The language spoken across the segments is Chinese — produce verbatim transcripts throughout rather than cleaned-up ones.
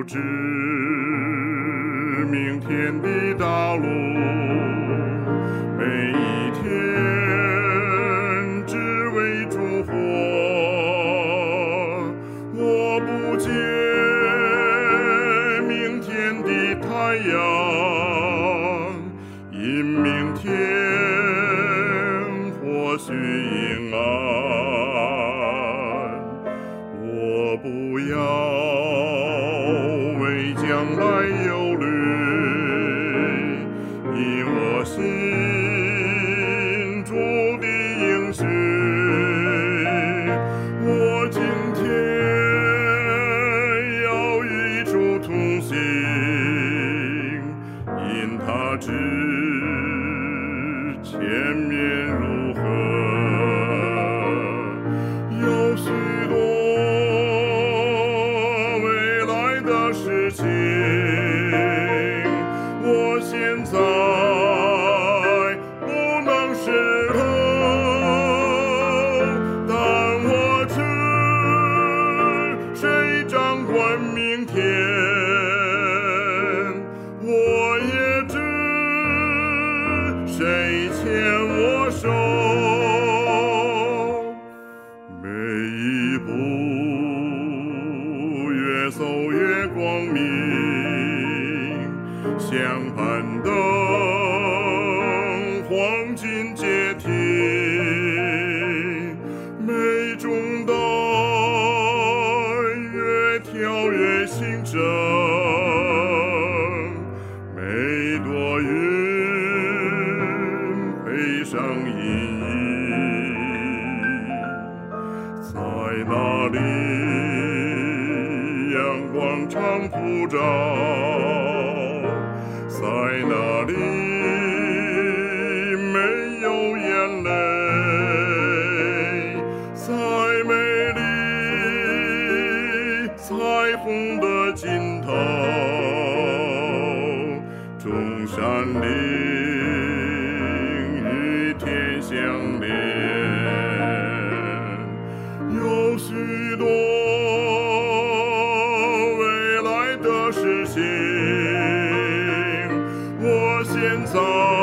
知明天的道路，每一天只为烛火。我不见明天的太阳，因明天或许阴暗。我不要为将来忧虑，因我心主的应许。我今天要与主同行，因他知前面如何。有许多事情，我现在不能识透，但我知谁掌管明天，我也知谁牵我手，每一步越走越光明，相伴灯黄金阶梯，每种灯越跳越清澈，每朵云配上阴影，在哪里阳光常普照，在那里没有眼泪，在美丽彩虹的尽头，中山陵与天相连。有许多事情，我现在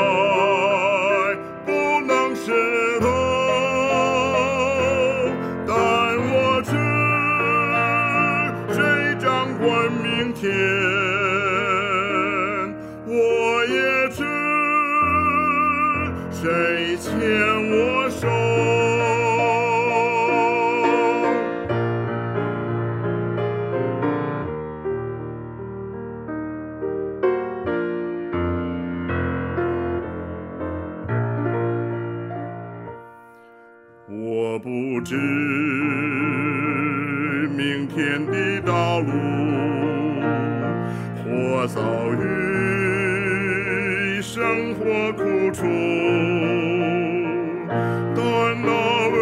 不能识透，但我知谁掌管明天，我也知谁牵我手。我不知明天的道路，或遭遇生活苦楚，但那位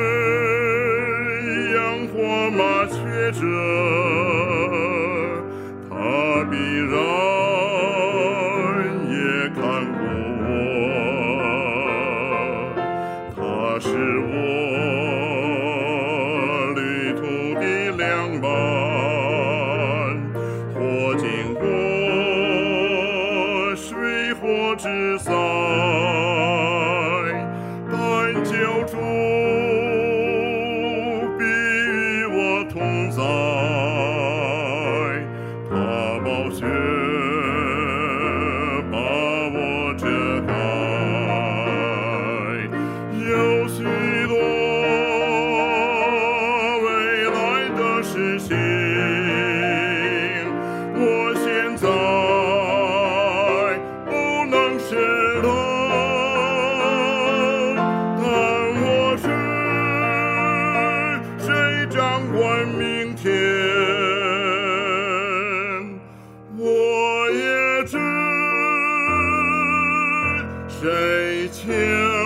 养活麻雀者，他必然也看过我，他是我旅途的良伴，或经过水火之灾，但救主必与我同在，他宝血把我遮盖。有许多未来的事情，我现在不能识透，但我知谁掌管明天，我也知谁牵